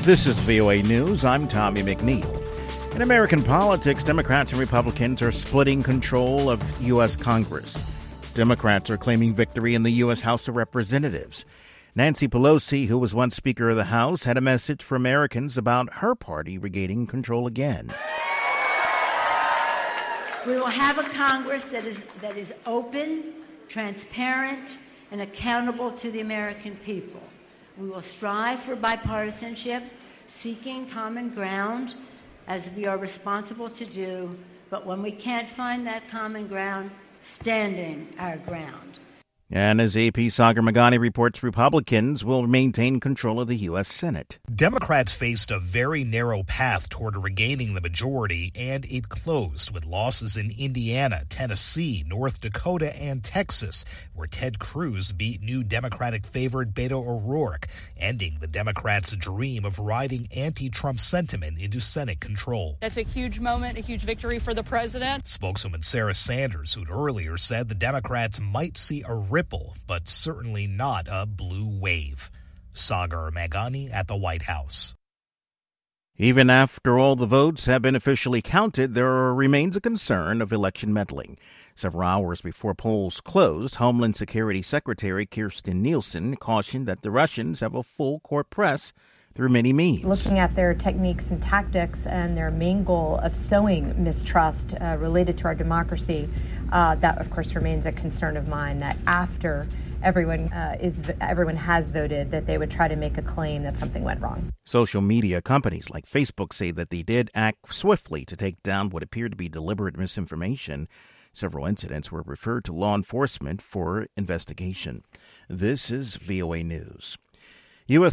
This is VOA News. I'm Tommy McNeil. In American politics, Democrats and Republicans are splitting control of U.S. Congress. Democrats are claiming victory in the U.S. House of Representatives. Nancy Pelosi, who was once Speaker of the House, had a message for Americans about her party regaining control again. We will have a Congress that is open, transparent, and accountable to the American people. We will strive for bipartisanship, seeking common ground, as we are responsible to do, but when we can't find that common ground, standing our ground. And as AP Sagar Meghani reports, Republicans will maintain control of the U.S. Senate. Democrats faced a very narrow path toward regaining the majority, and it closed with losses in Indiana, Tennessee, North Dakota, and Texas, where Ted Cruz beat new Democratic favorite Beto O'Rourke, ending the Democrats' dream of riding anti-Trump sentiment into Senate control. That's a huge moment, a huge victory for the president. Spokeswoman Sarah Sanders, who'd earlier said the Democrats might see a ripple, but certainly not a blue wave. Sagar Meghani at the White House. Even after all the votes have been officially counted, there remains a concern of election meddling. Several hours before polls closed, Homeland Security Secretary Kirstjen Nielsen cautioned that the Russians have a full court press through many means. Looking at their techniques and tactics and their main goal of sowing mistrust related to our democracy, that, of course, remains a concern of mine, that after everyone has voted, that they would try to make a claim that something went wrong. Social media companies like Facebook say that they did act swiftly to take down what appeared to be deliberate misinformation. Several incidents were referred to law enforcement for investigation. This is VOA News. U.S.